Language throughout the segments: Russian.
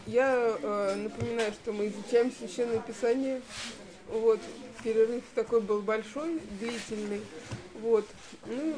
Я напоминаю, что мы изучаем Священное Писание. Вот, перерыв такой был большой, длительный. Вот. Ну,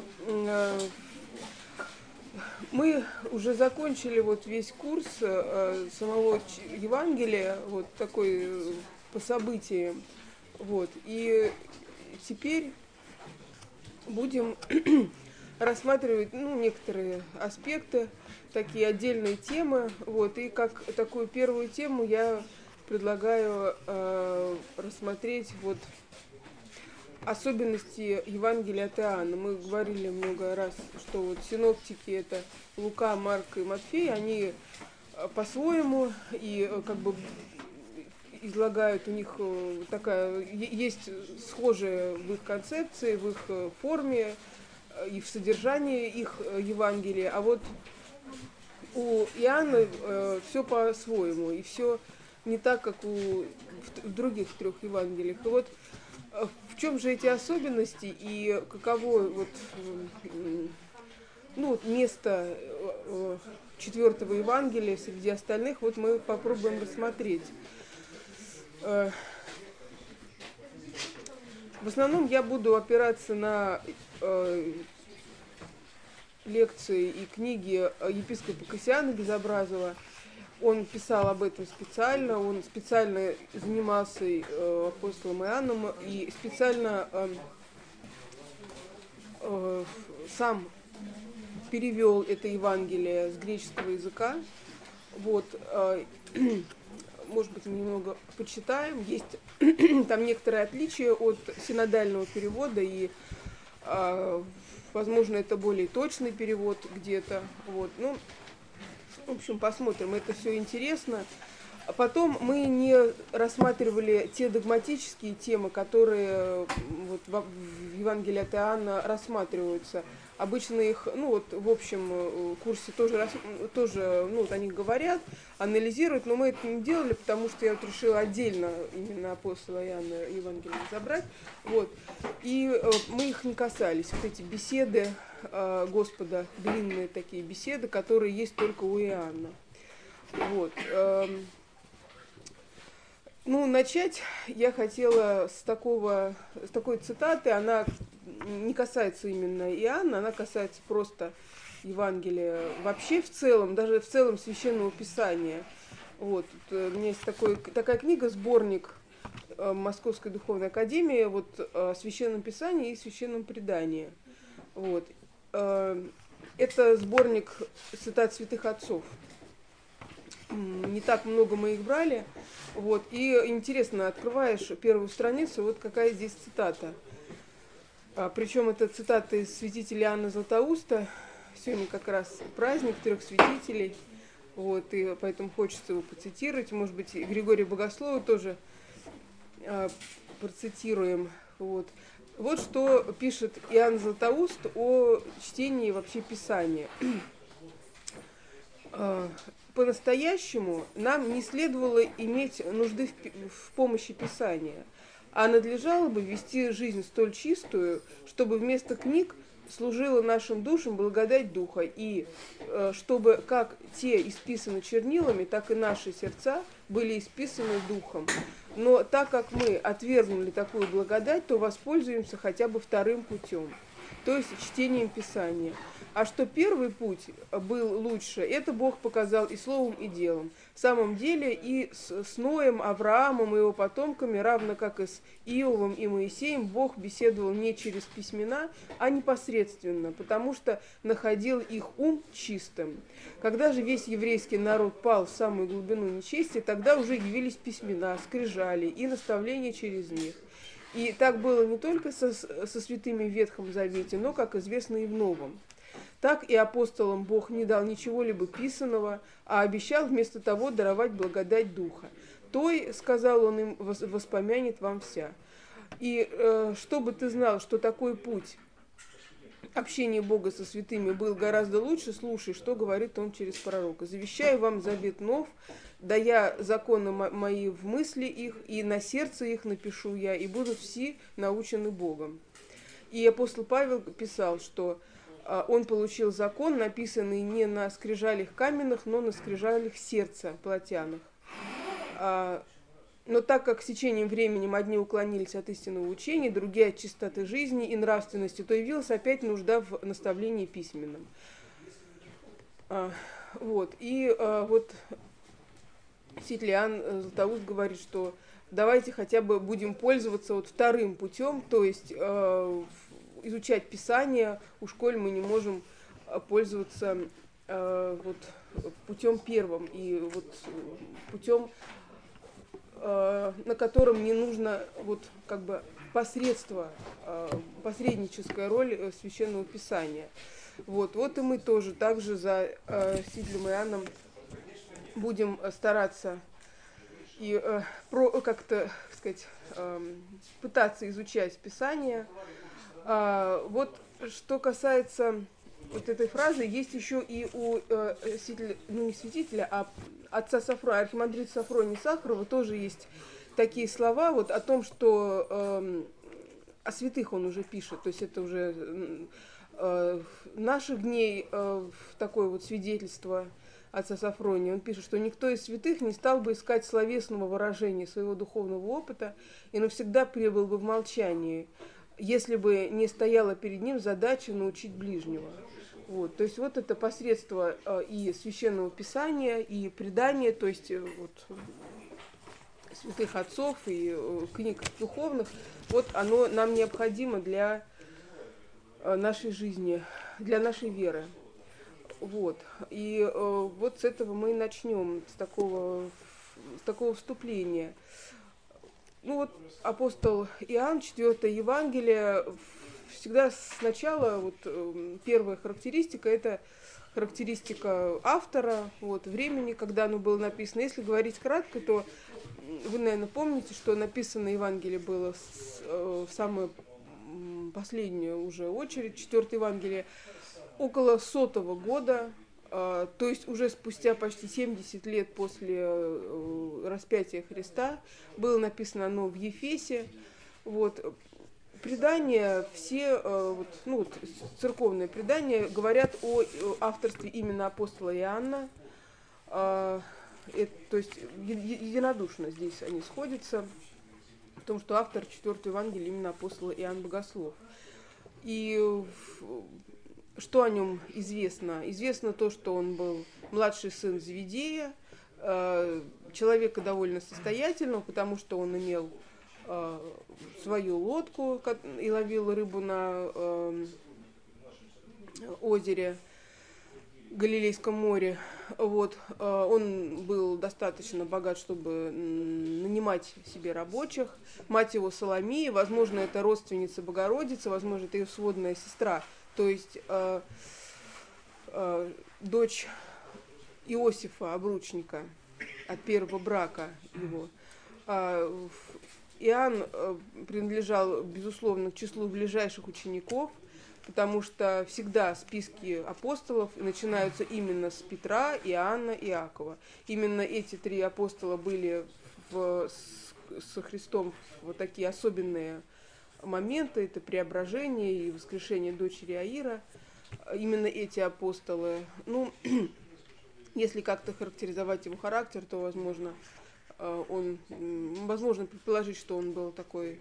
мы уже закончили вот весь курс самого Евангелия, вот такой по событиям. Вот. И теперь будем рассматривать некоторые аспекты, такие отдельные темы. Вот. И как такую первую тему я предлагаю рассмотреть вот особенности Евангелия от Иоанна. Мы говорили много раз, что вот синоптики это Лука, Марк и Матфей, они по-своему и как бы излагают, у них такая есть схожая в их концепции, в их форме и в содержании их Евангелия. А вот у Иоанна все по-своему, и все не так, как в других трех Евангелиях. И вот в чем же эти особенности и каково вот, место четвертого Евангелия среди остальных, вот мы попробуем рассмотреть. В основном я буду опираться на лекции и книги епископа Кассиана Безобразова. Он писал об этом специально, он специально занимался апостолом Иоанном и специально сам перевел это Евангелие с греческого языка. Вот, может быть, мы немного почитаем. Есть там некоторые отличия от синодального перевода, и, возможно, это более точный перевод где-то. Вот. Ну, в общем, посмотрим. Это все интересно. А потом мы не рассматривали те догматические темы, которые вот в Евангелии от Иоанна рассматриваются. Обычно их, в общем курсе тоже вот о них говорят, анализируют, но мы это не делали, потому что я вот решила отдельно именно апостола Иоанна Евангелие забрать. Вот. И мы их не касались. Вот эти беседы Господа, длинные такие беседы, которые есть только у Иоанна. Вот. Начать я хотела с такой цитаты. Она не касается именно Иоанна, она касается просто Евангелия вообще в целом, даже в целом Священного Писания. Вот. У меня есть такая книга, сборник Московской Духовной Академии вот, о Священном Писании и Священном Предании. Вот. Это сборник цитат святых отцов. Не так много мы их брали. Вот. И интересно, открываешь первую страницу, вот какая здесь цитата. Причем это цитата из святителя Иоанна Златоуста. Сегодня как раз праздник трех святителей. Вот, и поэтому хочется его поцитировать. Может быть, и Григория Богослова тоже процитируем. Вот. Вот что пишет Иоанн Златоуст о чтении вообще Писания. По-настоящему нам не следовало иметь нужды в помощи Писания, а надлежало бы вести жизнь столь чистую, чтобы вместо книг служила нашим душам благодать Духа, и чтобы как те исписаны чернилами, так и наши сердца были исписаны Духом. Но так как мы отвергнули такую благодать, то воспользуемся хотя бы вторым путем, то есть чтением Писания. А что первый путь был лучше, это Бог показал и словом, и делом. В самом деле и с Ноем, Авраамом и его потомками, равно как и с Иовом и Моисеем, Бог беседовал не через письмена, а непосредственно, потому что находил их ум чистым. Когда же весь еврейский народ пал в самую глубину нечестия, тогда уже явились письмена, скрижали и наставления через них. И так было не только со святыми в Ветхом Завете, но, как известно, и в Новом. Так и апостолам Бог не дал ничего-либо писаного, а обещал вместо того даровать благодать Духа. Той, сказал он им, воспомянет вам вся. И чтобы ты знал, что такой путь общения Бога со святыми был гораздо лучше, слушай, что говорит он через пророка. Завещаю вам завет нов, да я законы мои в мысли их, и на сердце их напишу я, и будут все научены Богом. И апостол Павел писал, что Он получил закон, написанный не на скрижалях каменных, но на скрижалях сердца плотяных. Но так как с течением времени одни уклонились от истинного учения, другие от чистоты жизни и нравственности, то явилась опять нужда в наставлении письменном. Вот. И вот святитель Иоанн Златоуст говорит, что давайте хотя бы будем пользоваться вот вторым путем, то есть изучать Писание, уж коль мы не можем пользоваться вот путем первым и вот путем, на котором не нужно вот как бы посредническая роль священного Писания. Вот и мы тоже также за святителем Иоанном будем стараться и как-то сказать, пытаться изучать Писание. Вот что касается вот этой фразы, есть еще и у не святителя, а отца Сафрония, архимандрита Сафрония Сахарова тоже есть такие слова вот о том, что о святых он уже пишет, то есть это уже наших дней такое вот свидетельство отца Сафрония. Он пишет, что никто из святых не стал бы искать словесного выражения своего духовного опыта и навсегда пребыл бы в молчании, если бы не стояла перед ним задача научить ближнего. Вот, то есть вот это посредство и священного писания, и предания, то есть вот святых отцов и книг духовных, вот оно нам необходимо для нашей жизни, для нашей веры. Вот. И вот с этого мы и начнем, с такого вступления. Ну вот апостол Иоанн, 4 Евангелие, всегда сначала вот первая характеристика – это характеристика автора, вот, времени, когда оно было написано. Если говорить кратко, то вы, наверное, помните, что написано Евангелие было в самую последнюю уже очередь, 4 Евангелие, около 100-го года, то есть уже спустя почти 70 лет после распятия Христа, было написано оно в Ефесе. Вот. Предания все, церковные предания говорят о авторстве именно апостола Иоанна, то есть единодушно здесь они сходятся в том, что автор 4 Евангелия именно апостол Иоанн Богослов. И что о нем известно? Известно то, что он был младший сын Зеведея, человека довольно состоятельного, потому что он имел свою лодку и ловил рыбу на озере Галилейском море. Вот. Он был достаточно богат, чтобы нанимать себе рабочих. Мать его Соломия, возможно, это родственница Богородицы, возможно, это ее сводная сестра, то есть дочь Иосифа, обручника от первого брака его. Иоанн принадлежал, безусловно, к числу ближайших учеников, потому что всегда списки апостолов начинаются именно с Петра, Иоанна, Иакова. Именно эти три апостола были со Христом в вот такие особенные моменты, это преображение и воскрешение дочери Аира. Именно эти апостолы, если как-то характеризовать его характер, то, возможно, возможно предположить, что он был такой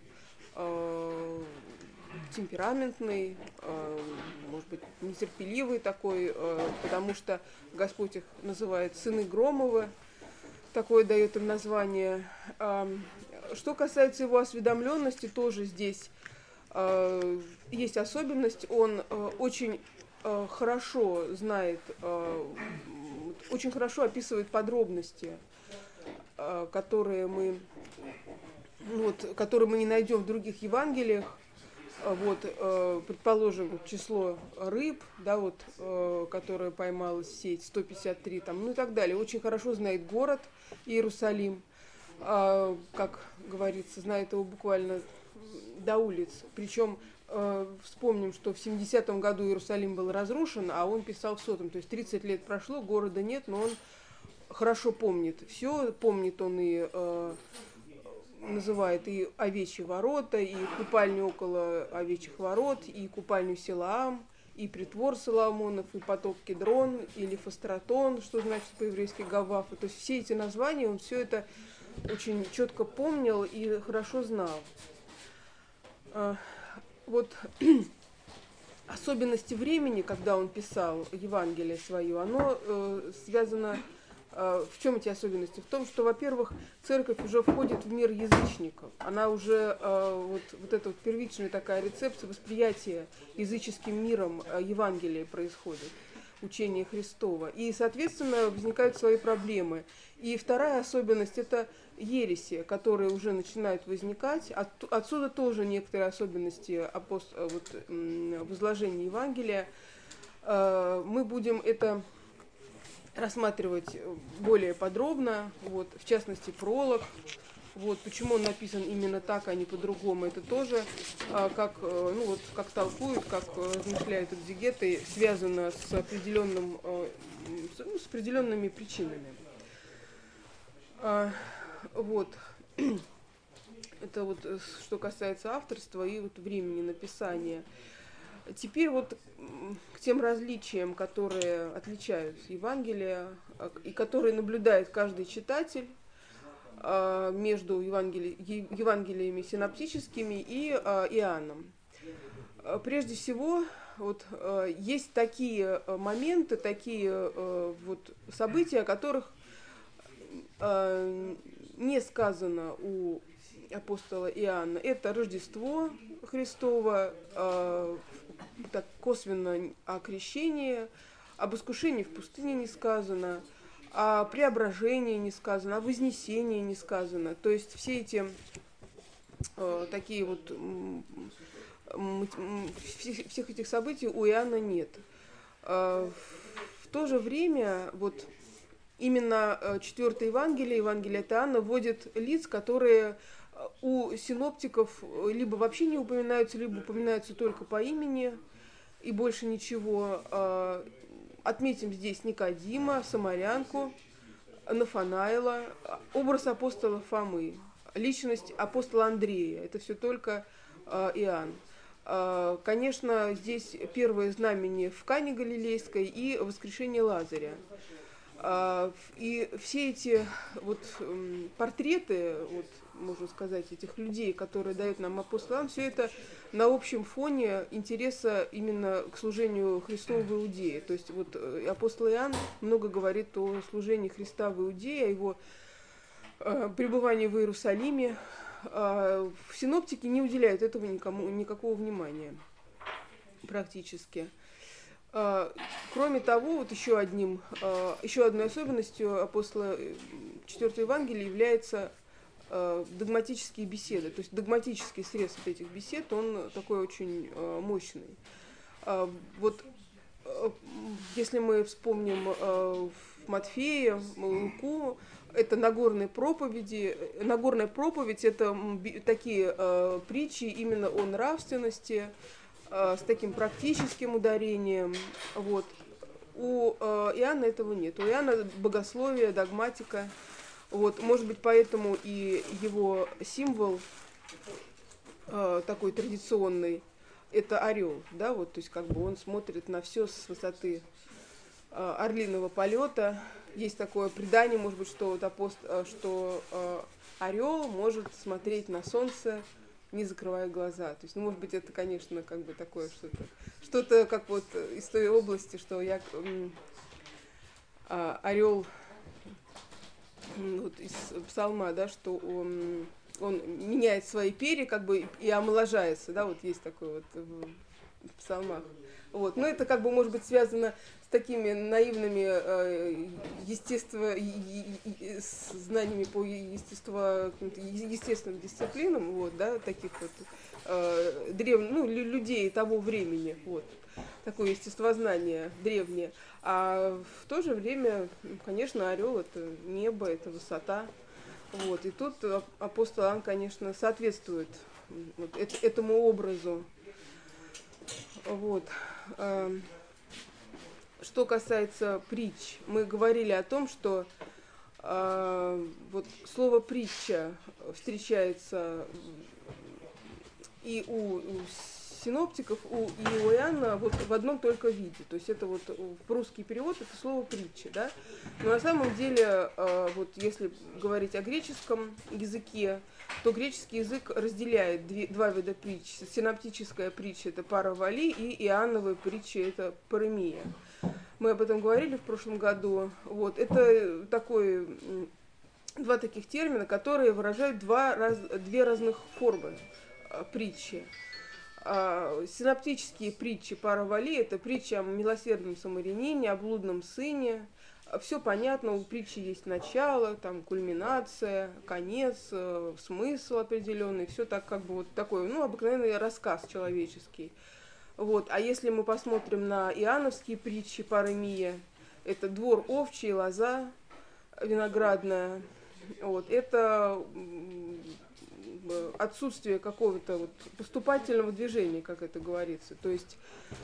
темпераментный, может быть, нетерпеливый такой, потому что Господь их называет сыны Громовы, такое дает им название. Что касается его осведомленности, тоже здесь есть особенность. Он очень хорошо знает, очень хорошо описывает подробности, которые мы не найдем в других Евангелиях. Вот, предположим, число рыб, да, вот, которое поймалось в сеть, 153, там, и так далее. Очень хорошо знает город Иерусалим, как говорится, знает его буквально до улиц. Причем вспомним, что в 70-м году Иерусалим был разрушен, а он писал в 100-м. То есть 30 лет прошло, города нет, но он хорошо помнит все. Помнит он и называет и овечьи ворота, и купальню около овечьих ворот, и купальню Силаам, и притвор Соломонов, и поток Кедрон, или Фастратон, что значит по-еврейски Гавафа. То есть все эти названия он все это очень четко помнил и хорошо знал. Вот особенности времени, когда он писал Евангелие свое, оно связано... В чем эти особенности? В том, что, во-первых, церковь уже входит в мир язычников. Она уже, вот эта вот первичная такая рецепция восприятия языческим миром Евангелия происходит, учение Христова. И, соответственно, возникают свои проблемы. И вторая особенность – это ереси, которые уже начинают возникать. Отсюда тоже некоторые особенности возложения Евангелия. Мы будем это рассматривать более подробно, вот, в частности, пролог. Вот, почему он написан именно так, а не по-другому, это тоже, как толкуют, как размышляют экзегеты, связано с определенными причинами. Вот. Это вот что касается авторства и вот времени написания. Теперь вот к тем различиям, которые отличают Евангелие и которые наблюдает каждый читатель между Евангелиями синоптическими и Иоанном. Прежде всего, вот, есть такие моменты, такие вот события, о которых не сказано у апостола Иоанна. Это Рождество Христово, так косвенно о крещении, об искушении в пустыне не сказано, о преображении не сказано, о вознесении не сказано. То есть все эти такие вот всех этих событий у Иоанна нет. В то же время вот именно 4 Евангелие, Евангелие от Иоанна, вводит лиц, которые у синоптиков либо вообще не упоминаются, либо упоминаются только по имени и больше ничего. Отметим здесь Никодима, Самарянку, Нафанаила, образ апостола Фомы, личность апостола Андрея. Это все только Иоанн. Конечно, здесь первое знамение в Кане Галилейской и воскрешение Лазаря. И все эти вот портреты, вот, можно сказать, этих людей, которые дают нам апостол Иоанн, все это на общем фоне интереса именно к служению Христу в Иудее. То есть вот апостол Иоанн много говорит о служении Христа в Иудее, о его пребывании в Иерусалиме. Синоптики не уделяют этому никакого внимания практически. Кроме того, вот еще одной особенностью апостола 4 Евангелия является догматические беседы. То есть догматический срез вот этих бесед, он такой очень мощный. Вот если мы вспомним Матфея, Луку, это Нагорная проповедь – это такие притчи именно о нравственности, с таким практическим ударением. Вот. У Иоанна этого нет. У Иоанна богословие, догматика. Вот. Может быть, поэтому и его символ такой традиционный – это орел. Да? Вот, то есть как бы он смотрит на все с высоты орлиного полета. Есть такое предание, может быть, что орел может смотреть на солнце, не закрывая глаза. То есть, может быть, это, конечно, как бы такое что-то как вот из той области, что орел вот из псалма, да, что он меняет свои перья, как бы и омоложается, да, вот есть такое вот в псалмах. Вот. Но это как бы может быть связано с такими наивными знаниями по естественным дисциплинам, вот, да, таких вот людей того времени, вот, такое естествознание древнее. А в то же время, конечно, орел – это небо, это высота. Вот. И тут апостол Иоанн, конечно, соответствует вот этому образу. Вот. Что касается притч, мы говорили о том, что вот слово притча встречается и у синоптиков и у Иоанна вот в одном только виде. То есть это вот в русский перевод это слово притча, да. Но на самом деле, вот если говорить о греческом языке, то греческий язык разделяет два вида притч. Синоптическая притча – это паравали, и иоанновая притча – это паремия. Мы об этом говорили в прошлом году. Вот. Это два таких термина, которые выражают две разных формы притчи. Синоптические притчи паравали – это притчи о милосердном самарянине, о блудном сыне. Все понятно, у притчи есть начало, там кульминация, конец, смысл определенный, все так как бы вот такой, обыкновенный рассказ человеческий. Вот. А если мы посмотрим на иоанновские притчи паремия, это двор овчий, лоза виноградная, вот, это отсутствие какого-то вот поступательного движения, как это говорится. То есть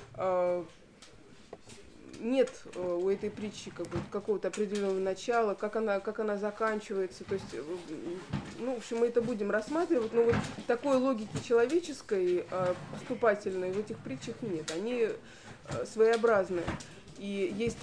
нет у этой притчи какого-то определенного начала, как она заканчивается. То есть, в общем, мы это будем рассматривать, но вот такой логики человеческой, поступательной в этих притчах нет. Они своеобразные. И есть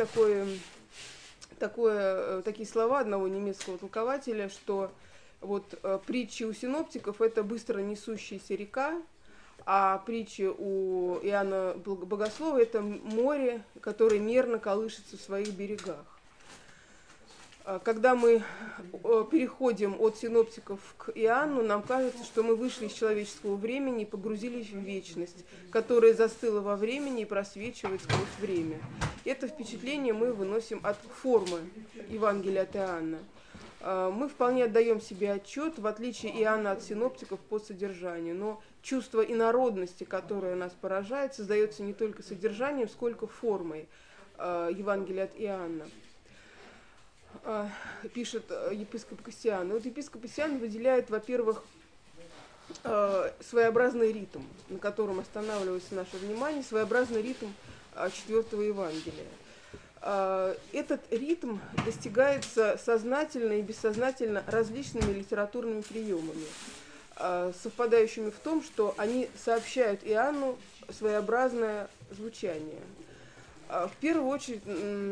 такие слова одного немецкого толкователя, что вот притчи у синоптиков – это быстро несущаяся река, а притчи у Иоанна Богослова – это море, которое мерно колышется в своих берегах. Когда мы переходим от синоптиков к Иоанну, нам кажется, что мы вышли из человеческого времени и погрузились в вечность, которая застыла во времени и просвечивает сквозь время. Это впечатление мы выносим от формы Евангелия от Иоанна. Мы вполне отдаем себе отчет, в отличие Иоанна от синоптиков, по содержанию. Но чувство инородности, которое нас поражает, создается не только содержанием, сколько формой Евангелия от Иоанна. Пишет епископ Кассиан. Вот епископ Кассиан выделяет, во-первых, своеобразный ритм, на котором останавливается наше внимание, своеобразный ритм 4-го Евангелия. Этот ритм достигается сознательно и бессознательно различными литературными приемами, совпадающими в том, что они сообщают Иоанну своеобразное звучание. В первую очередь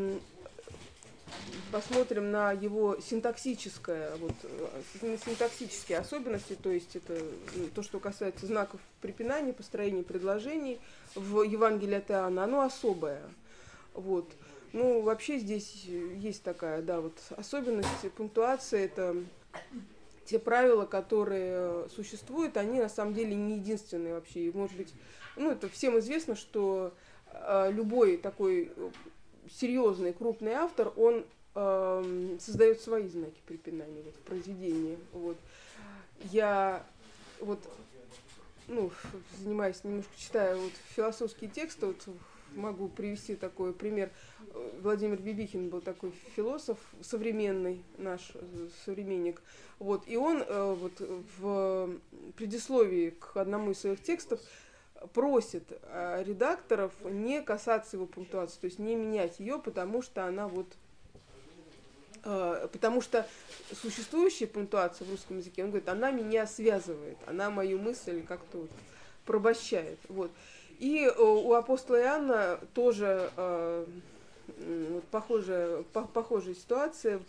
посмотрим на его синтаксические особенности, то есть это то, что касается знаков препинания, построения предложений в Евангелии от Иоанна, оно особое. Вот. Вообще здесь есть такая, особенность пунктуации, это те правила, которые существуют, они на самом деле не единственные вообще. И, может быть, это всем известно, что любой такой серьезный, крупный автор, он создает свои знаки препинания в произведении. Вот. Я занимаюсь немножко, читаю философские тексты, могу привести такой пример. Владимир Бибихин был такой философ, современный наш современник. Вот, и он в предисловии к одному из своих текстов просит редакторов не касаться его пунктуации, то есть не менять ее, потому что существующая пунктуация в русском языке, он говорит, она меня связывает, она мою мысль как-то порабощает. Вот. И у апостола Иоанна тоже похожая ситуация,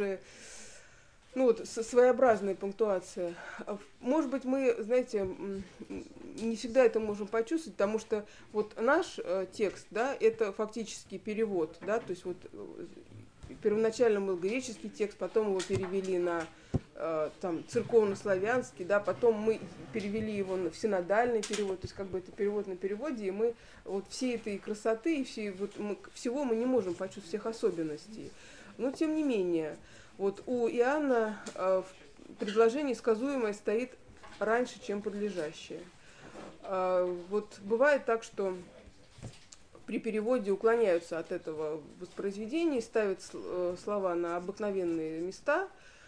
своеобразная пунктуация. Может быть, мы, знаете, не всегда это можем почувствовать, потому что наш текст, это фактически перевод, то есть первоначально был греческий текст, потом его перевели на церковно-славянский, потом мы перевели его в синодальный перевод, то есть это перевод на переводе, и мы всей этой красоты и всего мы не можем почувствовать, всех особенностей. Но тем не менее, у Иоанна предложение сказуемое стоит раньше, чем подлежащее. Бывает так, что при переводе уклоняются от этого воспроизведения, ставят слова на обыкновенные места.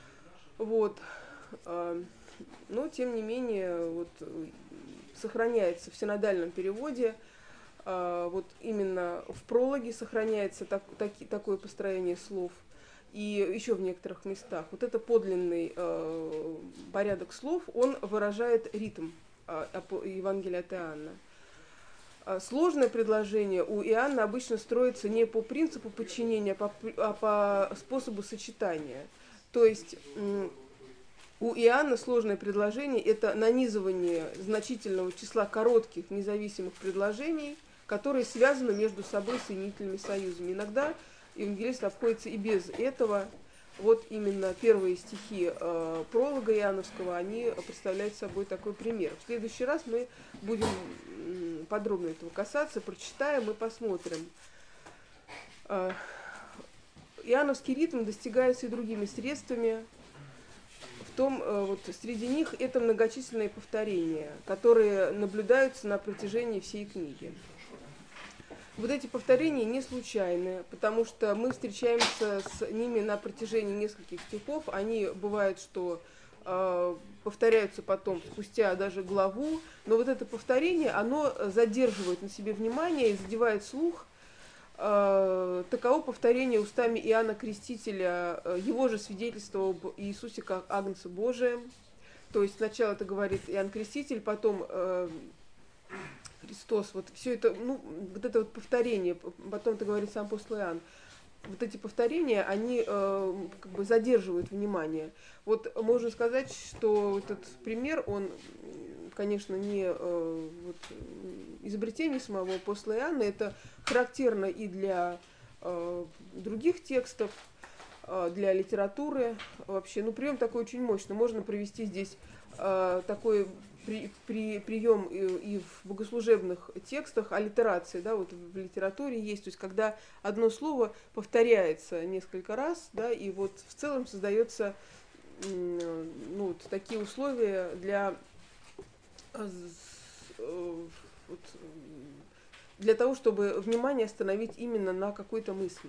Но, тем не менее, сохраняется в синодальном переводе, именно в прологе сохраняется такое построение слов, и еще в некоторых местах. Это подлинный порядок слов, он выражает ритм Евангелия от Иоанна. Сложное предложение у Иоанна обычно строится не по принципу подчинения, а по способу сочетания. То есть у Иоанна сложное предложение – это нанизывание значительного числа коротких независимых предложений, которые связаны между собой соединительными союзами. Иногда евангелист обходится и без этого. Вот именно первые стихи пролога Иоанновского, они представляют собой такой пример. В следующий раз мы будем подробно этого касаться, прочитаем и посмотрим. Иоанновский ритм достигается и другими средствами. Вот среди них это многочисленные повторения, которые наблюдаются на протяжении всей книги. Вот эти повторения не случайны, потому что мы встречаемся с ними на протяжении нескольких стихов. Они бывают, что повторяются потом спустя даже главу, но вот это повторение, оно задерживает на себе внимание и задевает слух. Таково повторение устами Иоанна Крестителя, его же свидетельство об Иисусе как Агнце Божием. То есть сначала это говорит Иоанн Креститель, потом Христос. Вот все это, вот это вот повторение, потом это говорит сам апостол Иоанн. Вот эти повторения, они как бы задерживают внимание. Вот можно сказать, что этот пример, он, конечно, не изобретение самого апостола Иоанна, это характерно и для других текстов, для литературы вообще. Прием такой очень мощный. Можно провести здесь такой прием и в богослужебных текстах, аллитерации, да, вот в литературе есть, то есть когда одно слово повторяется несколько раз, да, и вот в целом создается вот такие условия для того, чтобы внимание остановить именно на какой-то мысли.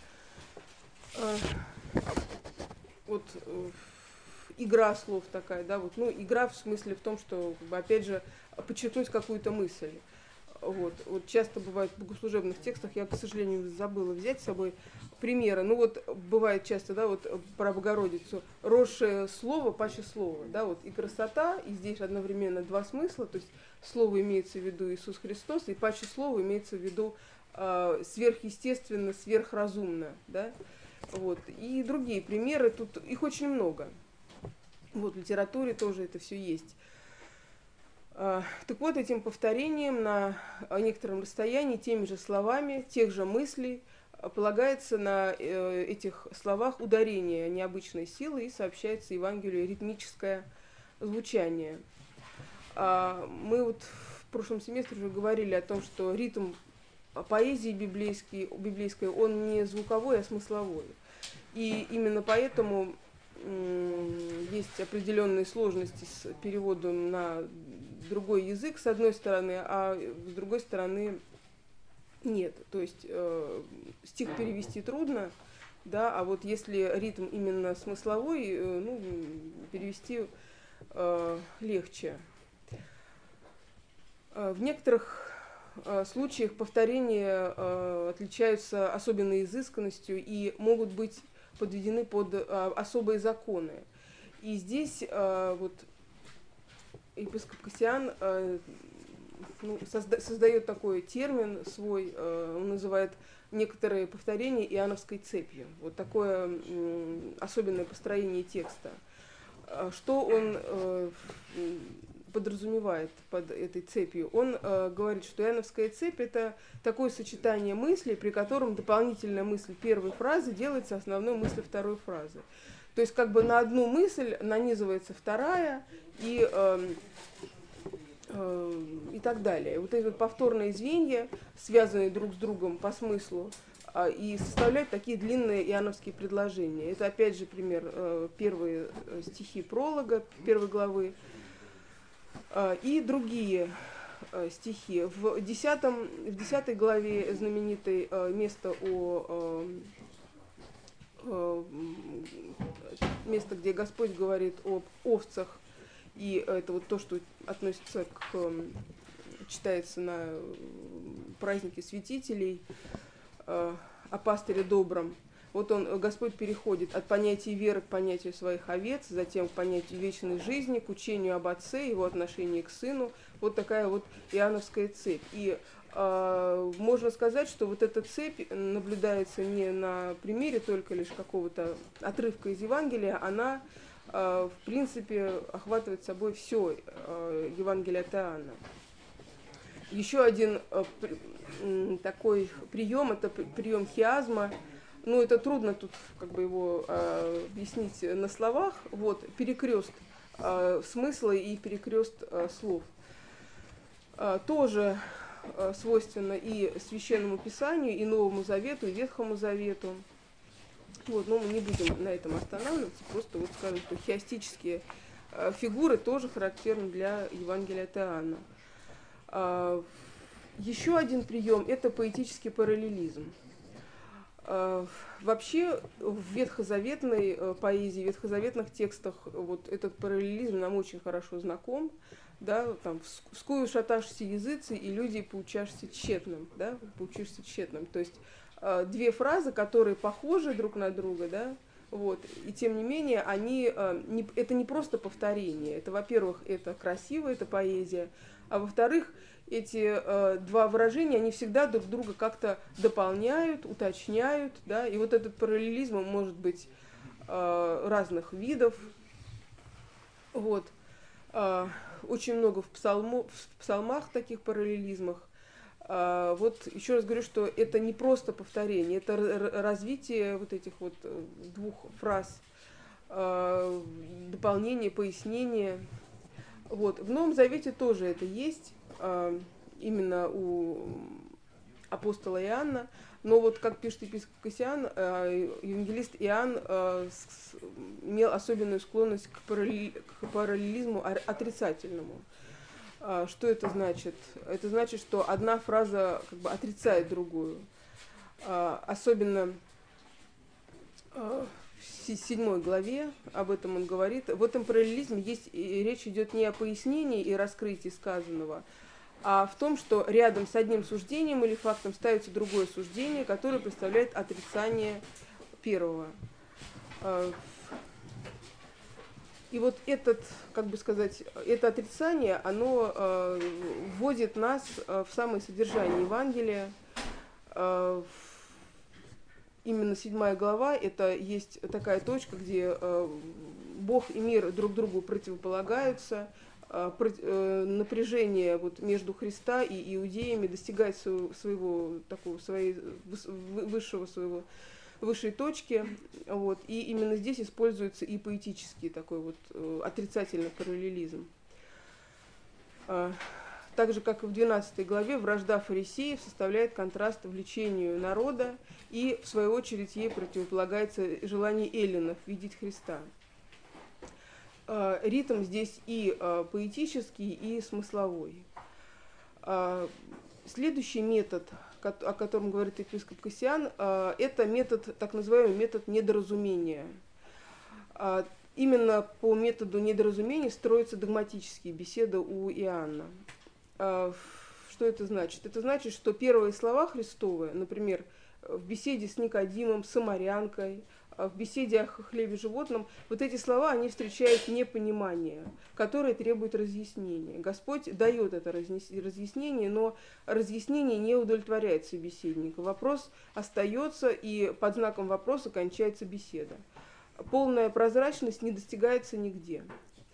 Вот игра слов такая, да, вот, игра в смысле в том, что, опять же, подчеркнуть какую-то мысль. Вот часто бывает в богослужебных текстах, я, к сожалению, забыла взять с собой примеры. Бывает часто, да, вот про Богородицу, росшее слово, паче слово, да, вот и красота, и здесь одновременно два смысла, то есть слово имеется в виду Иисус Христос, и паче слово имеется в виду сверхъестественно, сверхразумно, да, вот, и другие примеры, тут их очень много. Вот в литературе тоже это все есть. Так вот, этим повторением на некотором расстоянии, теми же словами, тех же мыслей, полагается на этих словах ударение необычной силы и сообщается Евангелию ритмическое звучание. Мы вот в прошлом семестре уже говорили о том, что ритм поэзии библейской, он не звуковой, а смысловой. И именно поэтому есть определенные сложности с переводом на другой язык, с одной стороны, а с другой стороны нет. То есть стих перевести трудно, да, а вот если ритм именно смысловой, перевести легче. В некоторых случаях повторения отличаются особенной изысканностью и могут быть подведены под особые законы. И здесь вот епископ Кассиан создает такой термин свой, он называет некоторые повторения иоанновской цепью. Вот такое особенное построение текста. Что он подразумевает под этой цепью? Он говорит, что иоанновская цепь – это такое сочетание мыслей, при котором дополнительная мысль первой фразы делается основной мыслью второй фразы. То есть как бы на одну мысль нанизывается вторая и так далее. Вот эти вот повторные звенья, связанные друг с другом по смыслу, и составляют такие длинные иоанновские предложения. Это опять же пример первые стихи пролога первой главы и другие стихи. В 10 главе знаменитое место место, где Господь говорит об овцах, и это вот то, что относится читается на празднике святителей, о пастыре добром. Вот Господь переходит от понятия веры к понятию своих овец, затем к понятию вечной жизни, к учению об Отце, его отношении к Сыну. Вот такая вот иоанновская цепь. И можно сказать, что вот эта цепь наблюдается не на примере только лишь какого-то отрывка из Евангелия, она в принципе охватывает собой все Евангелие от Иоанна. Еще один такой прием, это прием хиазма. Ну, это трудно тут как бы его объяснить на словах. Вот, перекрест смысла и перекрест слов. Тоже свойственно и Священному Писанию, и Новому Завету, и Ветхому Завету. Вот, но мы не будем на этом останавливаться, просто вот скажем, что хиастические фигуры тоже характерны для Евангелия от Иоанна. Еще один прием – это поэтический параллелизм. Вообще в ветхозаветной поэзии, в ветхозаветных текстах вот этот параллелизм нам очень хорошо знаком. Да, там, «Скую шаташься языцы, и люди поучашься тщетным», да, поучишься тщетным. То есть две фразы, которые похожи друг на друга, да, вот, и тем не менее это не просто повторение. Это, во-первых, это красиво, это поэзия, а во-вторых, эти два выражения, они всегда друг друга как-то дополняют, уточняют, да, и вот этот параллелизм может быть разных видов, вот. Очень много в псалмах таких параллелизмах. Вот еще раз говорю, что это не просто повторение, это развитие вот этих вот двух фраз, дополнение, пояснение. Вот. В Новом Завете тоже это есть, именно у апостола Иоанна. Но вот, как пишет епископ Кассиан, евангелист Иоанн имел особенную склонность к параллелизму отрицательному. Что это значит? Это значит, что одна фраза как бы отрицает другую. Особенно в 7 главе об этом он говорит. В этом параллелизме речь идет не о пояснении и раскрытии сказанного, а в том, что рядом с одним суждением или фактом ставится другое суждение, которое представляет отрицание первого. И вот как бы сказать, это отрицание, оно вводит нас в самое содержание Евангелия. Именно 7 глава, это есть такая точка, где Бог и мир друг другу противополагаются, напряжение вот между Христа и иудеями достигает высшей точки, вот, и именно здесь используется и поэтический такой вот отрицательный параллелизм. Так же, как и в 12 главе, вражда фарисеев составляет контраст влечению народа, и, в свою очередь, ей противополагается желание эллинов видеть Христа. Ритм здесь и поэтический, и смысловой. Следующий метод, о котором говорит епископ Кассиан, это метод, так называемый метод недоразумения. Именно по методу недоразумения строятся догматические беседы у Иоанна. Что это значит? Это значит, что первые слова Христовые, например, в беседе с Никодимом, самарянкой, в беседе о хлебе животном, вот эти слова, они встречают непонимание, которое требует разъяснения. Господь дает это разъяснение, но разъяснение не удовлетворяет собеседника. Вопрос остается, и под знаком вопроса кончается беседа. Полная прозрачность не достигается нигде.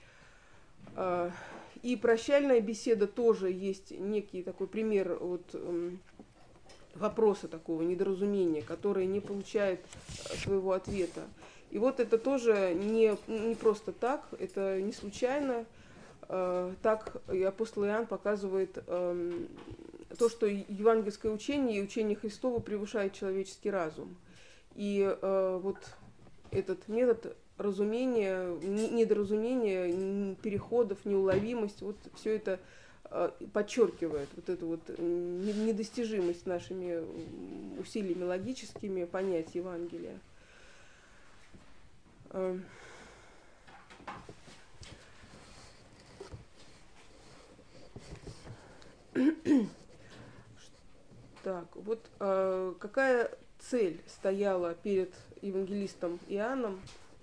И прощальная беседа тоже есть некий такой пример вот, вопроса такого, недоразумения, которое не получает своего ответа. И вот это тоже не просто так, это не случайно. Так и апостол Иоанн показывает то, что евангельское учение и учение Христово превышает человеческий разум. И вот этот метод разумения, недоразумения, переходов, неуловимость, вот все это подчеркивает вот эту вот недостижимость нашими усилиями логическими понять Евангелия. Так, вот какая цель стояла перед евангелистом Иоанном.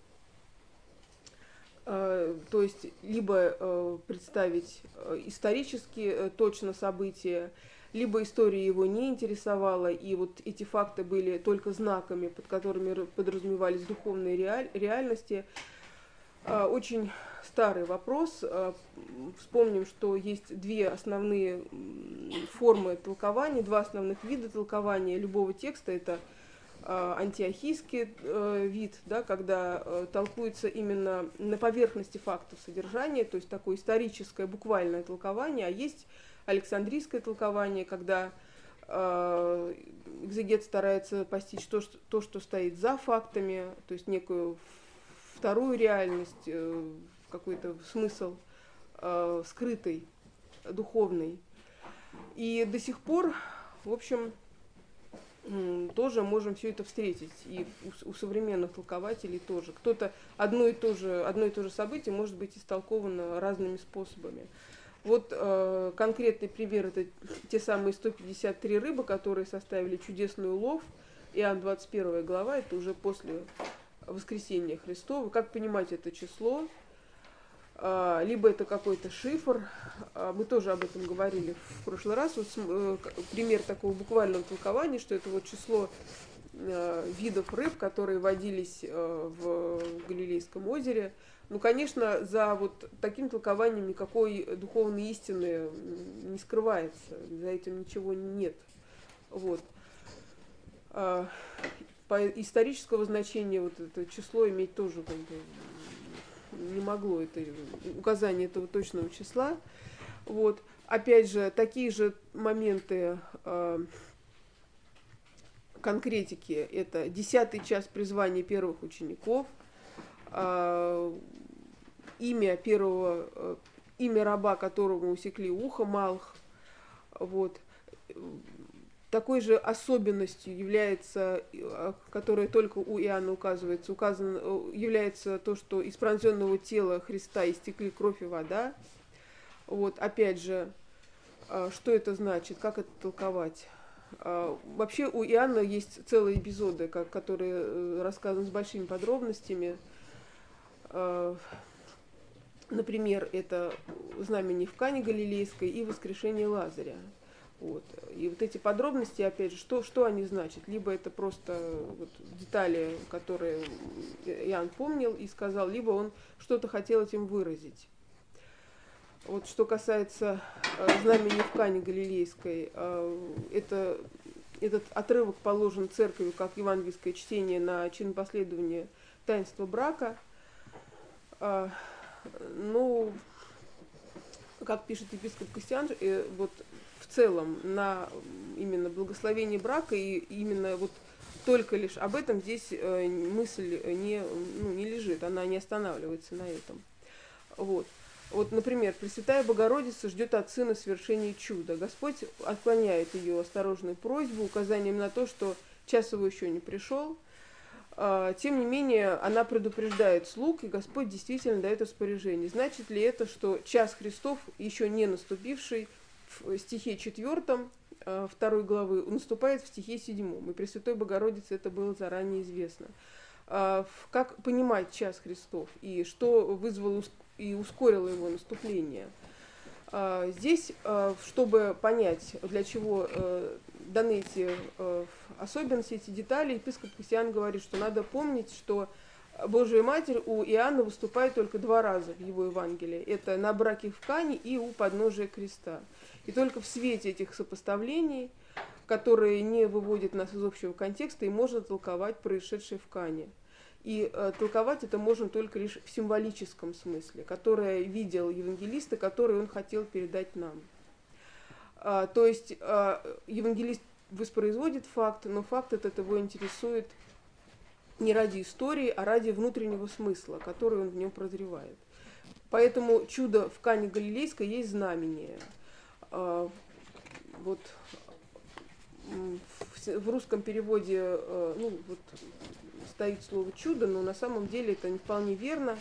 То есть либо представить исторически точно события, либо история его не интересовала, и вот эти факты были только знаками, под которыми подразумевались духовные реальности. Очень старый вопрос. Вспомним, что есть две основные формы толкования, два основных вида толкования любого текста. Это антиохийский вид, да, когда толкуется именно на поверхности фактов содержания, то есть такое историческое буквальное толкование, а есть александрийское толкование, когда экзегет старается постичь то, что стоит за фактами, то есть некую вторую реальность, какой-то смысл скрытый, духовный. И до сих пор, в общем, тоже можем все это встретить. И у современных толкователей тоже. Кто-то одно и то же событие может быть истолковано разными способами. Вот конкретный пример — это те самые 153 рыбы, которые составили чудесный улов. Иоанн 21 глава, это уже после воскресения Христова. Как понимать это число? Либо это какой-то шифр. Мы тоже об этом говорили в прошлый раз. Вот пример такого буквального толкования, что это вот число видов рыб, которые водились в Галилейском озере. Ну, конечно, за вот таким толкованием никакой духовной истины не скрывается, за этим ничего нет. Вот. По исторического значения вот это число иметь тоже как бы не могло, это указание этого точного числа. Вот. Опять же, такие же моменты конкретики — это 10-й час призвания первых учеников, имя раба, которому усекли ухо, Малх. Вот. Такой же особенностью является, которая только у Иоанна является то, что из пронзенного тела Христа истекли кровь и вода. Вот. Опять же, что это значит, как это толковать? Вообще у Иоанна есть целые эпизоды, которые рассказаны с большими подробностями. Например, это знамение в Кане Галилейской и воскрешение Лазаря. Вот. И вот эти подробности, опять же, что они значат? Либо это просто вот детали, которые Иоанн помнил и сказал, либо он что-то хотел этим выразить. Вот что касается знамения в Кане Галилейской, этот отрывок положен церковью как евангельское чтение на чинопоследование таинства брака. Ну, как пишет епископ Костян, вот в целом на именно благословение брака и именно вот только лишь об этом здесь мысль не лежит, она не останавливается на этом. Вот. Вот, например, Пресвятая Богородица ждет от Сына совершения чуда. Господь отклоняет ее осторожную просьбу указанием на то, что час его еще не пришел. Тем не менее, она предупреждает слуг, и Господь действительно дает распоряжение. Значит ли это, что час Христов, еще не наступивший, в стихе 4 2 главы, наступает в стихе 7, и Пресвятой Богородице это было заранее известно. Как понимать час Христов, и что вызвало и ускорило его наступление? Здесь, чтобы понять, для чего даны эти особенности, эти детали, епископ Кассиан говорит, что надо помнить, что Божия Матерь у Иоанна выступает только 2 раза в его Евангелии. Это на браке в Кане и у подножия креста. И только в свете этих сопоставлений, которые не выводят нас из общего контекста, и можно толковать происшедшее в Кане. И толковать это можно только лишь в символическом смысле, которое видел евангелист и который он хотел передать нам. То есть евангелист воспроизводит факт, но факт этот его интересует не ради истории, а ради внутреннего смысла, который он в нем прозревает. Поэтому чудо в Кане Галилейской есть знамение. Вот в русском переводе стоит слово «чудо», но на самом деле это не вполне верно.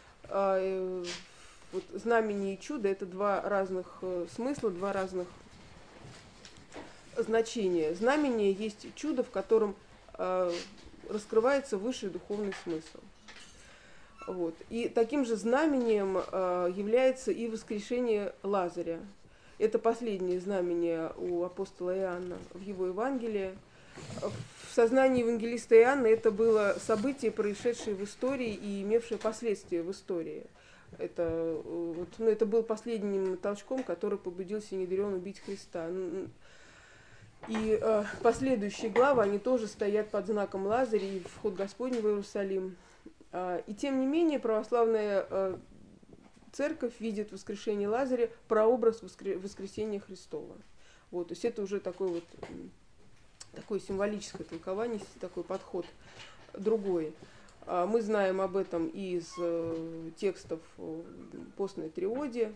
Вот знамение и чудо — это 2 разных смысла, 2 разных значения. Знамение есть чудо, в котором раскрывается высший духовный смысл. Вот. И таким же знамением является и воскрешение Лазаря. Это последнее знамение у апостола Иоанна в его Евангелии. В сознании евангелиста Иоанна это было событие, происшедшее в истории и имевшее последствия в истории. Это, это был последним толчком, который побудил Синедрион убить Христа. И последующие главы, они тоже стоят под знаком Лазаря и вход Господень в Иерусалим. И тем не менее православная церковь видит воскрешение Лазаря прообраз воскресения Христова. Вот, то есть это уже такое символическое толкование, такой подход другой. Мы знаем об этом и из текстов постной триоди.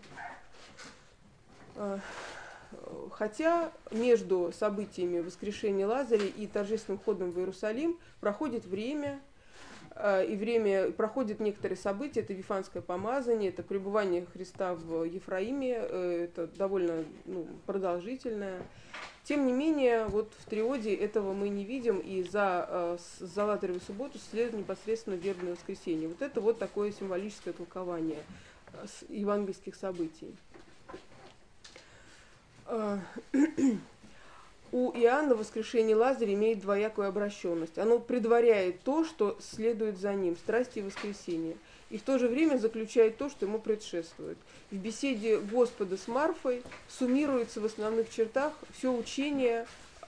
Хотя между событиями воскрешения Лазаря и торжественным входом в Иерусалим проходит время, и проходят некоторые события. Это Вифанское помазание, это пребывание Христа в Ефраиме, это довольно продолжительное. Тем не менее, вот в триоде этого мы не видим, и за Лазареву субботу следует непосредственно вербное воскресенье. Вот это вот такое символическое толкование евангельских событий. У Иоанна воскрешение Лазаря имеет двоякую обращенность. Оно предваряет то, что следует за ним, страсти и воскресения, и в то же время заключает то, что ему предшествует. В беседе Господа с Марфой суммируется в основных чертах все учение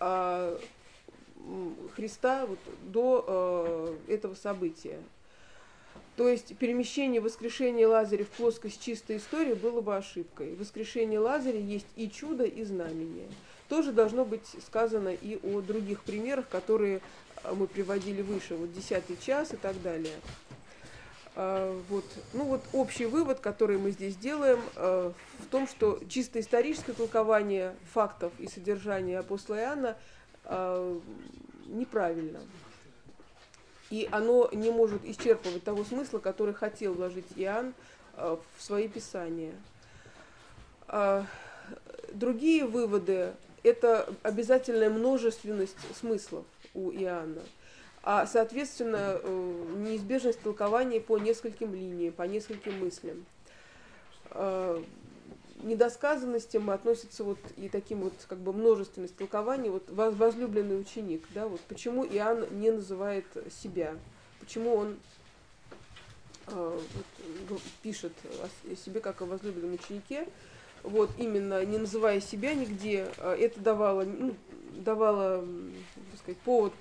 Христа до этого события. То есть перемещение воскрешения Лазаря в плоскость чистой истории было бы ошибкой. Воскрешение Лазаря есть и чудо, и знамение. Тоже должно быть сказано и о других примерах, которые мы приводили выше, вот 10-й час и так далее. Общий вывод, который мы здесь делаем, в том, что чисто историческое толкование фактов и содержания апостола Иоанна неправильно. И оно не может исчерпывать того смысла, который хотел вложить Иоанн в свои писания. Другие выводы – это обязательная множественность смыслов у Иоанна, а, соответственно, неизбежность толкования по нескольким линиям, по нескольким мыслям. Недосказанностям относится и таким множественность толкований, возлюбленный ученик, да, почему Иоанн не называет себя, почему он пишет о себе как о возлюбленном ученике, именно не называя себя нигде, это давало так сказать, повод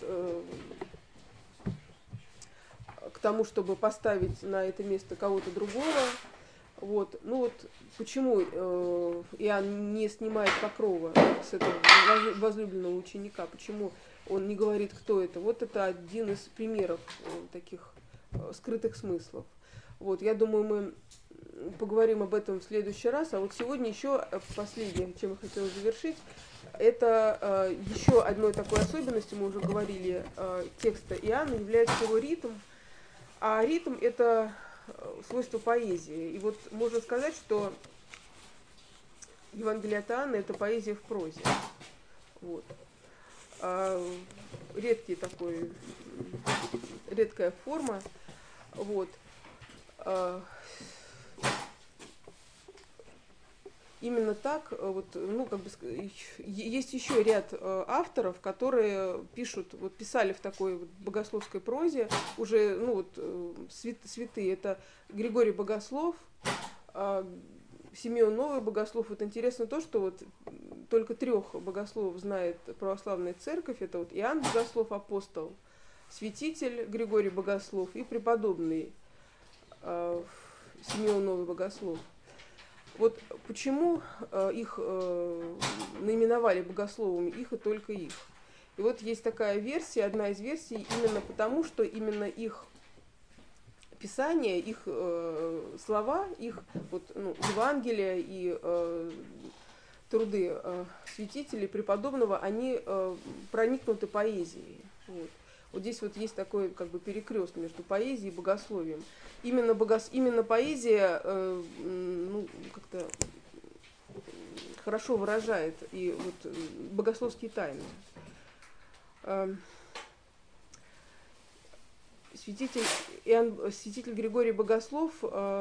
к тому, чтобы поставить на это место кого-то другого. Почему Иоанн не снимает покрова с этого возлюбленного ученика, почему он не говорит, кто это. Вот это один из примеров таких скрытых смыслов. Я думаю, мы поговорим об этом в следующий раз. А сегодня еще последнее, чем я хотела завершить, это еще одной такой особенностью, мы уже говорили, текста Иоанна является его ритм. А ритм – это свойство поэзии. И можно сказать, что Евангелие от Иоанна – это поэзия в прозе. Редкая форма. Именно так, есть еще ряд авторов, которые писали в такой богословской прозе, уже, святые, это Григорий Богослов, Симеон Новый Богослов. Интересно то, что только 3 богословов знает православная церковь, это Иоанн Богослов, апостол, святитель Григорий Богослов и преподобный Симеон Новый Богослов. Почему их наименовали богословами, их и только их. И есть такая версия, одна из версий, именно потому, что именно их писания, их слова, их Евангелия и труды святителей, преподобного, они проникнуты поэзией. Здесь есть такой перекрест между поэзией и богословием. Именно поэзия как-то хорошо выражает и богословские тайны. святитель Григорий Богослов,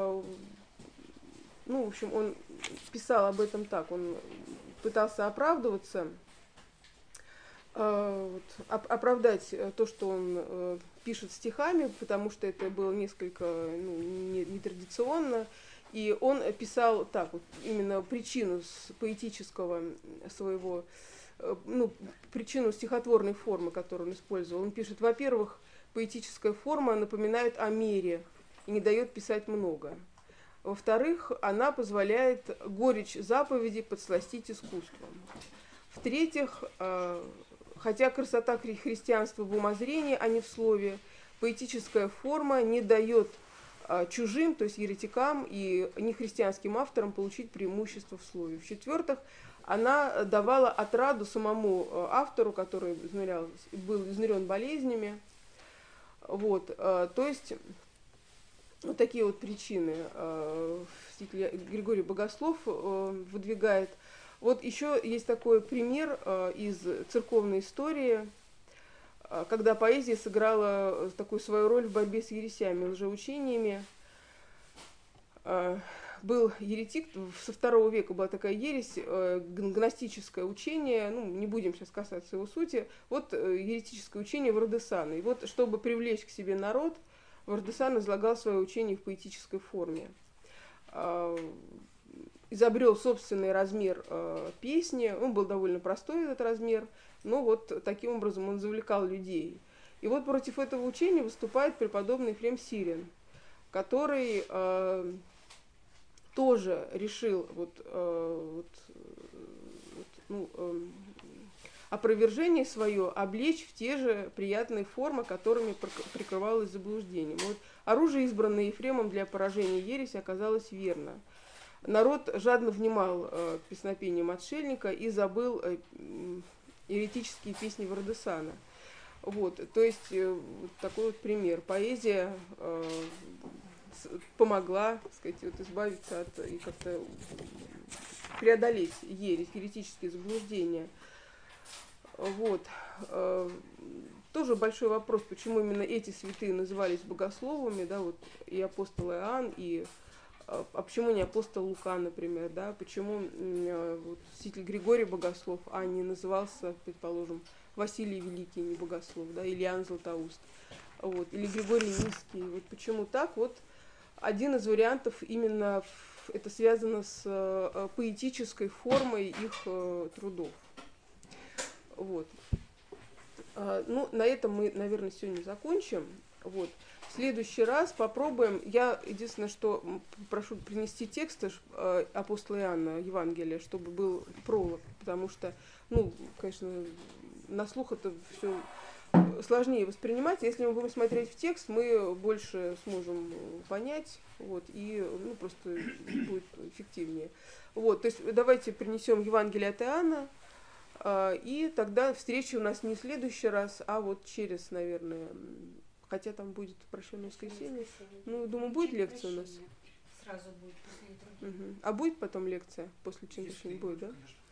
ну, в общем, он писал об этом так, он пытался оправдываться, оправдать то, что он пишет стихами, потому что это было несколько нетрадиционно. И он писал так, вот, именно причину поэтического своего, причину стихотворной формы, которую он использовал. Он пишет: во-первых, поэтическая форма напоминает о мере и не дает писать много. Во-вторых, она позволяет горечь заповеди подсластить искусством. В-третьих, хотя красота христианства в умозрении, а не в слове, поэтическая форма не дает чужим, то есть еретикам и нехристианским авторам получить преимущество в слове. В-четвертых, она давала отраду самому автору, который был изнурен болезнями. Вот, то есть вот такие вот причины святитель Григорий Богослов выдвигает. Вот еще есть такой пример из церковной истории, когда поэзия сыграла такую свою роль в борьбе с ересями, лжеучениями. Был еретик, со II века была такая ересь, гностическое учение, не будем сейчас касаться его сути, вот еретическое учение Вардесана. И вот, чтобы привлечь к себе народ, Вардесан излагал свое учение в поэтической форме. Изобрел собственный размер песни, он был довольно простой, этот размер, но вот таким образом он завлекал людей. И вот против этого учения выступает преподобный Ефрем Сирин, который тоже решил опровержение свое облечь в те же приятные формы, которыми прикрывалось заблуждением. Вот оружие, избранное Ефремом для поражения ереси, оказалось верно. Народ жадно внимал песнопениям отшельника и забыл еретические песни Вардесана. Вот, то есть вот такой вот пример. Поэзия помогла, так сказать, вот избавиться от и как-то преодолеть ересь, еретические заблуждения. Вот. Тоже большой вопрос, почему именно эти святые назывались богословами, да, вот и апостол Иоанн, и почему не апостол Лука, например, да, почему вот, святитель Григорий Богослов, а не назывался, предположим, Василий Великий, не богослов, да, или Иоанн Златоуст, вот, или Григорий Низкий. Вот почему так? Вот один из вариантов именно это связано с поэтической формой их трудов. Вот. На этом мы, наверное, сегодня закончим. Вот. В следующий раз попробуем. Я единственное, что прошу принести тексты апостола Иоанна, Евангелия, чтобы был пролог, потому что, конечно, на слух это все сложнее воспринимать. Если мы будем смотреть в текст, мы больше сможем понять, вот, и просто будет эффективнее. Вот, то есть давайте принесем Евангелие от Иоанна, и тогда встреча у нас не в следующий раз, а вот через, наверное, хотя там будет прощенное воскресенье. Думаю, будет лекция у нас. Сразу будет после этого. А будет потом лекция после чего будет, да? Конечно.